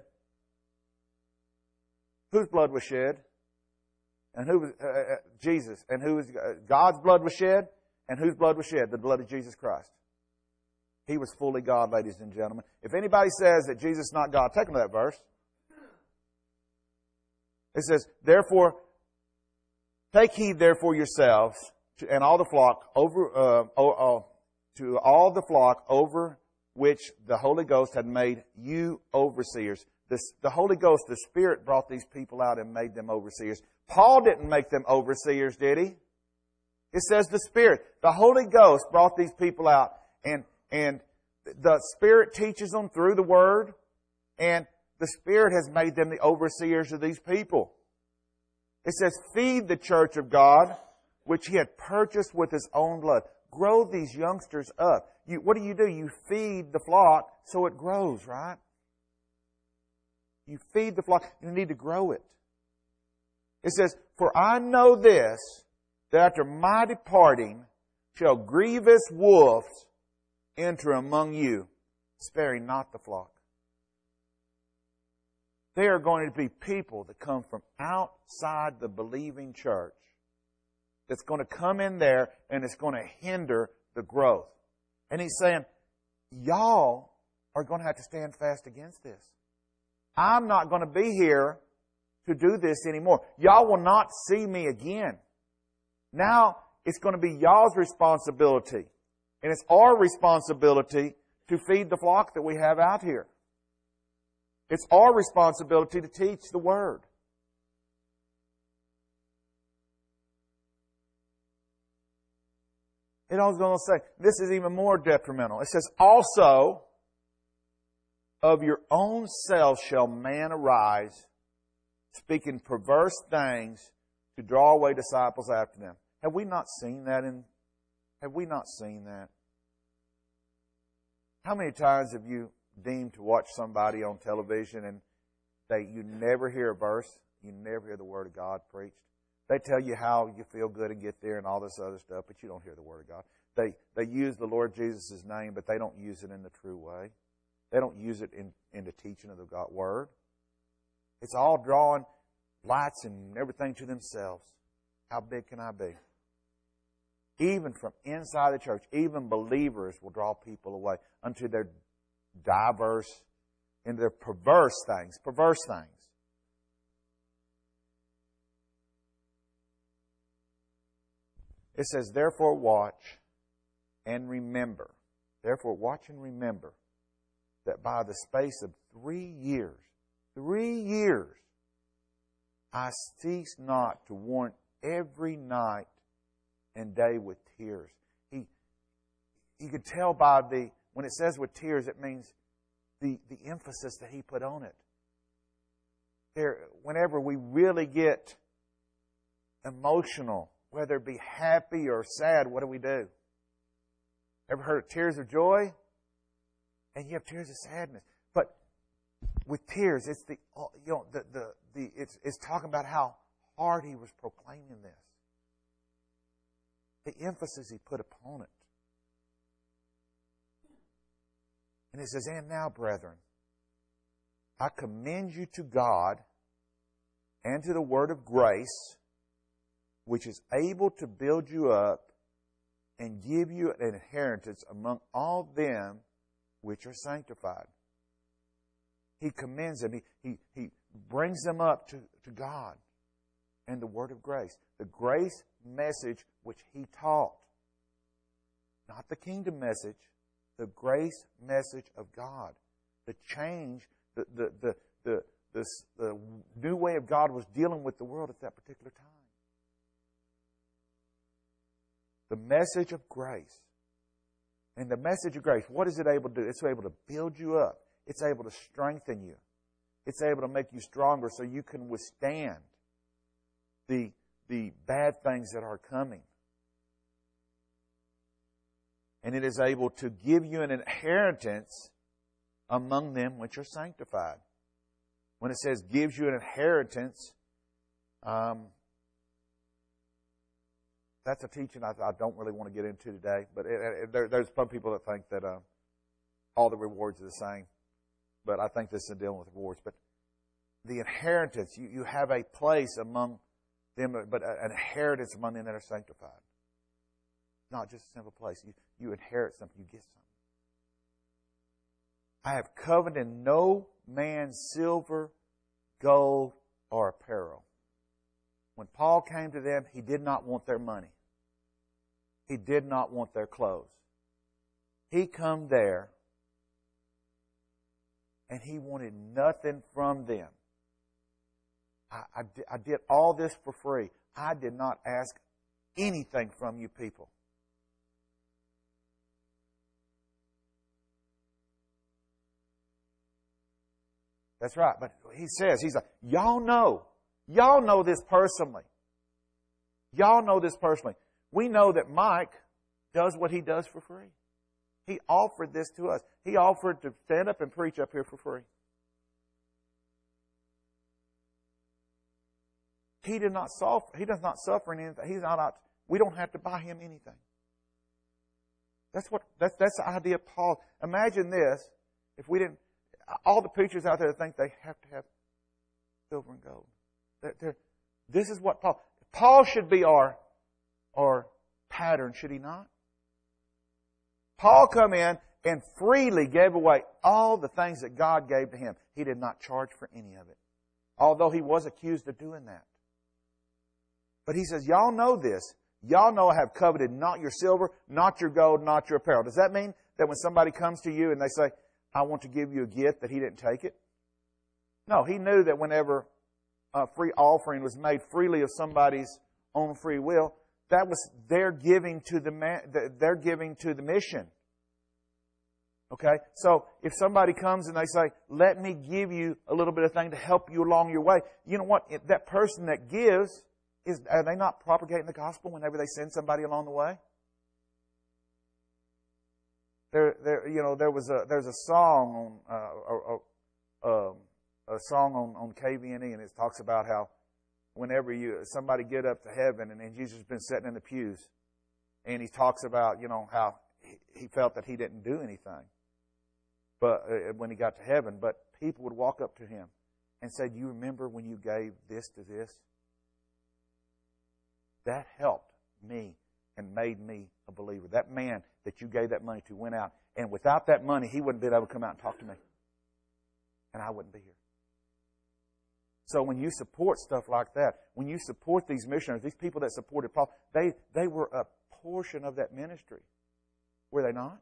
Whose blood was shed? And who was uh, uh, Jesus? And who was uh, God's blood was shed? And whose blood was shed? The blood of Jesus Christ. He was fully God, ladies and gentlemen. If anybody says that Jesus is not God, take them to that verse. It says, therefore, take heed therefore yourselves to, and all the flock over uh, oh, oh, to all the flock over which the Holy Ghost had made you overseers. This, the Holy Ghost, the Spirit, brought these people out and made them overseers. Paul didn't make them overseers, did he? It says the Spirit. The Holy Ghost brought these people out. And, and the Spirit teaches them through the Word. And the Spirit has made them the overseers of these people. It says, feed the church of God, which He had purchased with His own blood. Grow these youngsters up. You, what do you do? You feed the flock so it grows, right? You feed the flock. You need to grow it. It says, for I know this, that after my departing shall grievous wolves enter among you, sparing not the flock. There are going to be people that come from outside the believing church that's going to come in there and it's going to hinder the growth. And He's saying, y'all are going to have to stand fast against this. I'm not going to be here to do this anymore. Y'all will not see me again. Now it's going to be y'all's responsibility. And it's our responsibility to feed the flock that we have out here. It's our responsibility to teach the Word. It also going to say, this is even more detrimental. It says, also, of your own selves shall man arise, speaking perverse things to draw away disciples after them. Have we not seen that in, have we not seen that? How many times have you deemed to watch somebody on television and they, you never hear a verse, you never hear the Word of God preached? They tell you how you feel good and get there and all this other stuff, but you don't hear the Word of God. They, they use the Lord Jesus' name, but they don't use it in the true way. They don't use it in, in the teaching of the God Word. It's all drawing lights and everything to themselves. How big can I be? Even from inside the church, even believers will draw people away unto their diverse, into their perverse things, perverse things. It says, therefore watch and remember. Therefore watch and remember that by the space of three years, three years, I cease not to warn every night and day with tears. He, you could tell by the, when it says with tears, it means the, the emphasis that he put on it. There, whenever we really get emotional, whether it be happy or sad, what do we do? Ever heard of tears of joy? And you have tears of sadness. But with tears, it's the you know the the, the it's it's talking about how hard he was proclaiming this. The emphasis he put upon it. And it says, and now, brethren, I commend you to God and to the word of grace, which is able to build you up and give you an inheritance among all them which are sanctified. He commends them. He, he, he brings them up to, to God and the word of grace. The grace message which he taught. Not the kingdom message. The grace message of God. The change, the, the, the, the, the, the new way of God was dealing with the world at that particular time. The message of grace. And the message of grace, what is it able to do? It's able to build you up. It's able to strengthen you. It's able to make you stronger so you can withstand the, the bad things that are coming. And it is able to give you an inheritance among them which are sanctified. When it says gives you an inheritance, um, that's a teaching I, I don't really want to get into today. But it, it, there, there's some people that think that uh, all the rewards are the same. But I think this is dealing with rewards. But the inheritance, you, you have a place among them, but an inheritance among them that are sanctified. Not just a simple place. You, you inherit something. You get something. I have coveted no man's silver, gold, or apparel. When Paul came to them, he did not want their money. He did not want their clothes. He come there and he wanted nothing from them. I, I, did, I did all this for free. I did not ask anything from you people. That's right. But he says, he's like, y'all know. Y'all know this personally. Y'all know this personally. We know that Mike does what he does for free. He offered this to us. He offered to stand up and preach up here for free. He did not suffer. He does not suffer anything. He's not out. We don't have to buy him anything. That's what. That's that's the idea of Paul. Imagine this: if we didn't, all the preachers out there that think they have to have silver and gold. They're, they're, this is what Paul. Paul should be our our pattern, should he not? Paul come in and freely gave away all the things that God gave to him. He did not charge for any of it, although he was accused of doing that. But he says, y'all know this. Y'all know I have coveted not your silver, not your gold, not your apparel. Does that mean that when somebody comes to you and they say, I want to give you a gift, that he didn't take it? No, he knew that whenever a free offering was made freely of somebody's own free will, that was their giving to the man, their giving to the mission. Okay? So if somebody comes and they say, let me give you a little bit of thing to help you along your way, you know what? That person that gives, is, are they not propagating the gospel whenever they send somebody along the way? There, there, you know, there was a there's a song on uh, a, a, a song on, on K V N E, and it talks about how whenever you somebody get up to heaven, and, and Jesus has been sitting in the pews, and he talks about, you know, how he, he felt that he didn't do anything, but uh, when he got to heaven, but people would walk up to him and say, "Do you remember when you gave this to this? That helped me and made me a believer. That man that you gave that money to went out, and without that money, he wouldn't be able to come out and talk to me. And I wouldn't be here." So when you support stuff like that, when you support these missionaries, these people that supported Paul, they, they were a portion of that ministry. Were they not?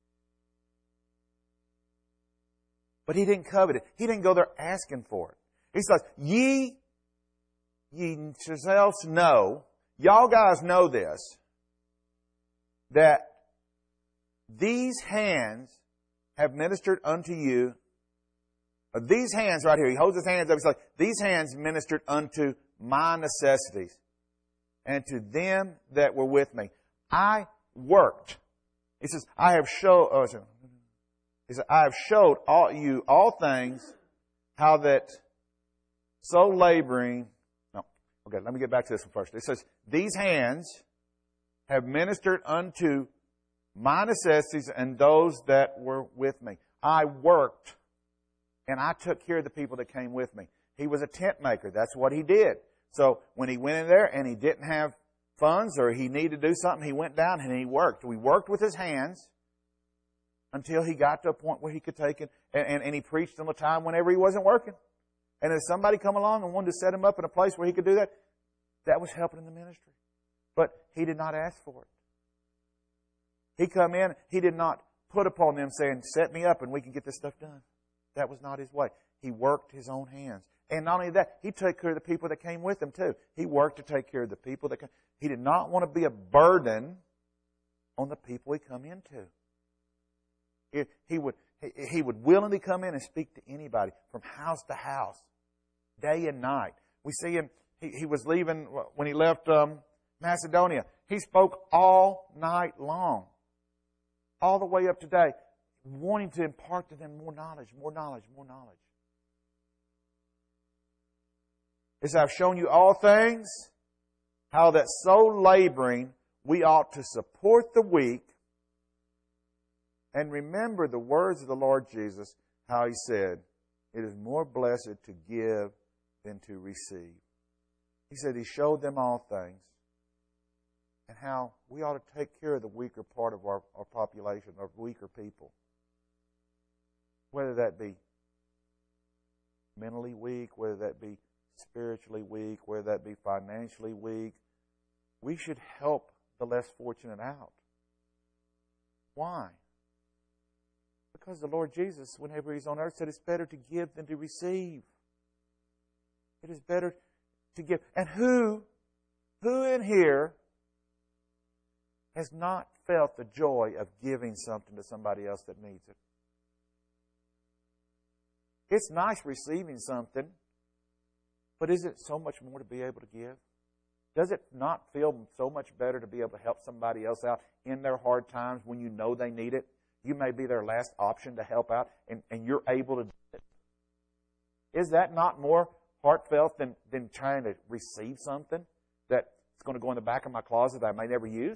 But he didn't covet it. He didn't go there asking for it. He says, ye, ye yourselves know, y'all guys know this, that these hands have ministered unto you. Uh, these hands right here, he holds his hands up. He's like, these hands ministered unto my necessities and to them that were with me. I worked. He says, I have showed, oh, he said, I have showed all you all things, how that so laboring, no, okay, let me get back to this one first. It says, these hands have ministered unto my necessities and those that were with me. I worked, and I took care of the people that came with me. He was a tent maker. That's what he did. So when he went in there and he didn't have funds or he needed to do something, he went down and he worked. We worked with his hands until he got to a point where he could take it, and, and, and he preached on a time whenever he wasn't working. And if somebody come along and wanted to set him up in a place where he could do that, that was helping in the ministry. But he did not ask for it. He come in, he did not put upon them saying, set me up and we can get this stuff done. That was not his way. He worked his own hands. And not only that, he took care of the people that came with him too. He worked to take care of the people that came. He did not want to be a burden on the people he come into. He, he would he, he would willingly come in and speak to anybody from house to house, day and night. We see him, he, he was leaving, when he left um, Macedonia, he spoke all night long, all the way up to day, wanting to impart to them more knowledge, more knowledge, more knowledge. As I've shown you all things, how that so laboring we ought to support the weak, and remember the words of the Lord Jesus, how He said, it is more blessed to give than to receive. He said He showed them all things, and how we ought to take care of the weaker part of our, our population, our weaker people. Whether that be mentally weak, whether that be spiritually weak, whether that be financially weak, we should help the less fortunate out. Why? Because the Lord Jesus, whenever He's on earth, said it's better to give than to receive. It It is better to give. And who, who in here has not felt the joy of giving something to somebody else that needs it? It's nice receiving something, but is it so much more to be able to give? Does it not feel so much better to be able to help somebody else out in their hard times when you know they need it? You may be their last option to help out, and, and you're able to do it. Is that not more heartfelt than, than trying to receive something that's going to go in the back of my closet that I may never use?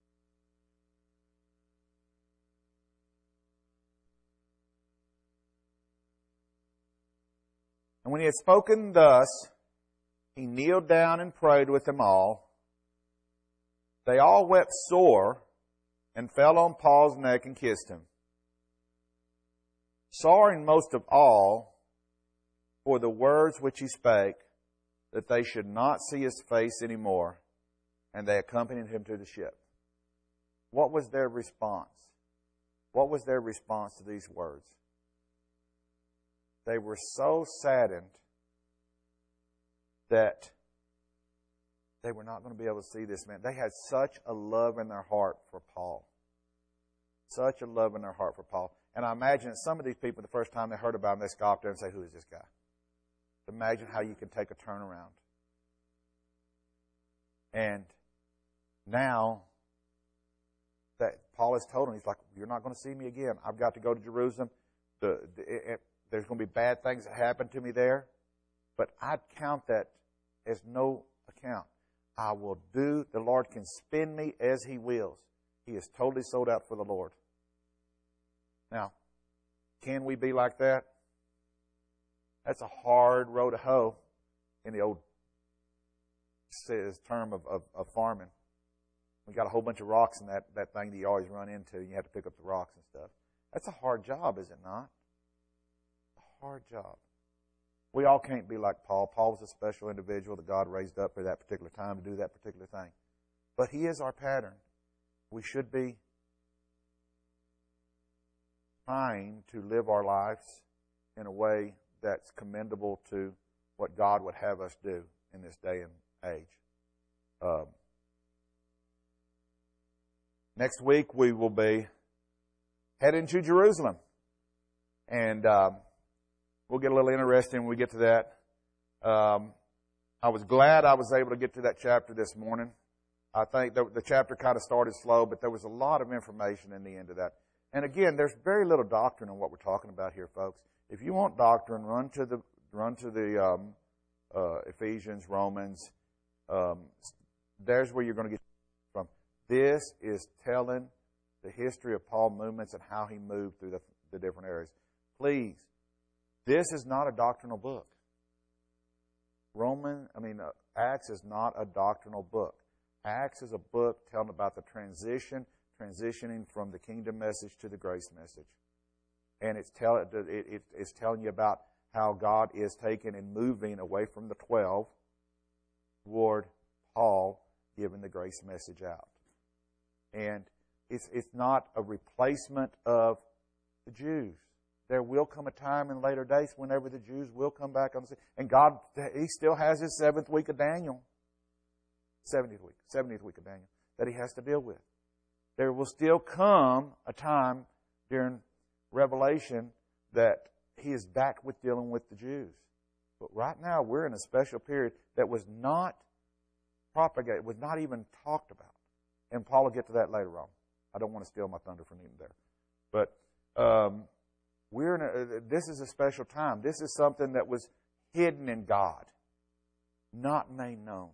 And when he had spoken thus, he kneeled down and prayed with them all. They all wept sore and fell on Paul's neck and kissed him, sorrowing most of all for the words which he spake, that they should not see his face any more. And they accompanied him to the ship. What was their response? What was their response to these words? They were so saddened that they were not going to be able to see this man. They had such a love in their heart for Paul. Such a love in their heart for Paul. And I imagine that some of these people, the first time they heard about him, they scoffed there and say, "Who is this guy?" Imagine how you can take a turnaround. And now that Paul has told him, he's like, "You're not going to see me again. I've got to go to Jerusalem. The, the, it, there's going to be bad things that happen to me there. But I'd count that as no account. I will do, the Lord can spend me as He wills." He is totally sold out for the Lord. Now, can we be like that? That's a hard row to hoe in the old term of, of, of farming. We got a whole bunch of rocks in that, that thing that you always run into, and you have to pick up the rocks and stuff. That's a hard job, is it not? A hard job. We all can't be like Paul. Paul was a special individual that God raised up for that particular time to do that particular thing. But he is our pattern. We should be trying to live our lives in a way that's commendable to what God would have us do in this day and age. Um, next week we will be heading to Jerusalem. And um, we'll get a little interesting when we get to that. Um, I was glad I was able to get to that chapter this morning. I think the, the chapter kind of started slow, but there was a lot of information in the end of that. And again, there's very little doctrine in what we're talking about here, folks. If you want doctrine, run to the run to the um, uh, Ephesians, Romans. Um, there's where you're going to get from. This is telling the history of Paul movements and how he moved through the, the different areas. Please, this is not a doctrinal book. Roman, I mean, uh, Acts is not a doctrinal book. Acts is a book telling about the transition, transitioning from the kingdom message to the grace message. And it's, tell, it, it, it's telling you about how God is taking and moving away from the twelve toward Paul giving the grace message out. And it's, it's not a replacement of the Jews. There will come a time in later days whenever the Jews will come back on the scene. And God, He still has His seventh week of Daniel. seventieth week, seventieth week of Daniel that He has to deal with. There will still come a time during Revelation that He is back with dealing with the Jews. But right now we're in a special period that was not propagated, was not even talked about. And Paul will get to that later on. I don't want to steal my thunder from him there. But um, we're in a, this is a special time. This is something that was hidden in God, not made known.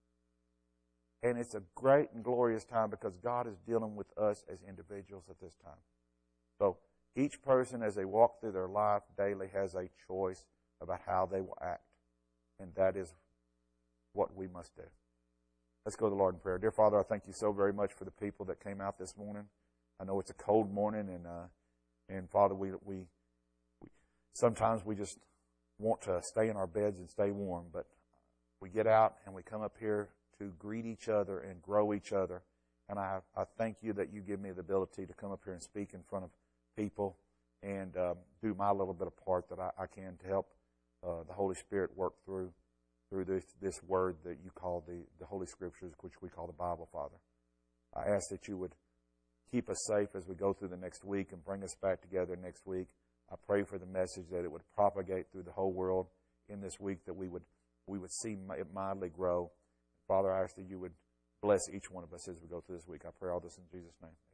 And it's a great and glorious time because God is dealing with us as individuals at this time. So each person, as they walk through their life daily, has a choice about how they will act. And that is what we must do. Let's go to the Lord in prayer. Dear Father, I thank You so very much for the people that came out this morning. I know it's a cold morning, and uh, and Father, we, we we sometimes we just want to stay in our beds and stay warm, but we get out and we come up here to greet each other and grow each other. And I, I thank You that You give me the ability to come up here and speak in front of people and um, do my little bit of part that I, I can to help uh, the Holy Spirit work through through this, this word that you call the, the Holy Scriptures, which we call the Bible, Father. I ask that you would keep us safe as we go through the next week and bring us back together next week. I pray for the message that it would propagate through the whole world in this week, that we would we would see it mildly grow. Father, I ask that you would bless each one of us as we go through this week. I pray all this in Jesus' name.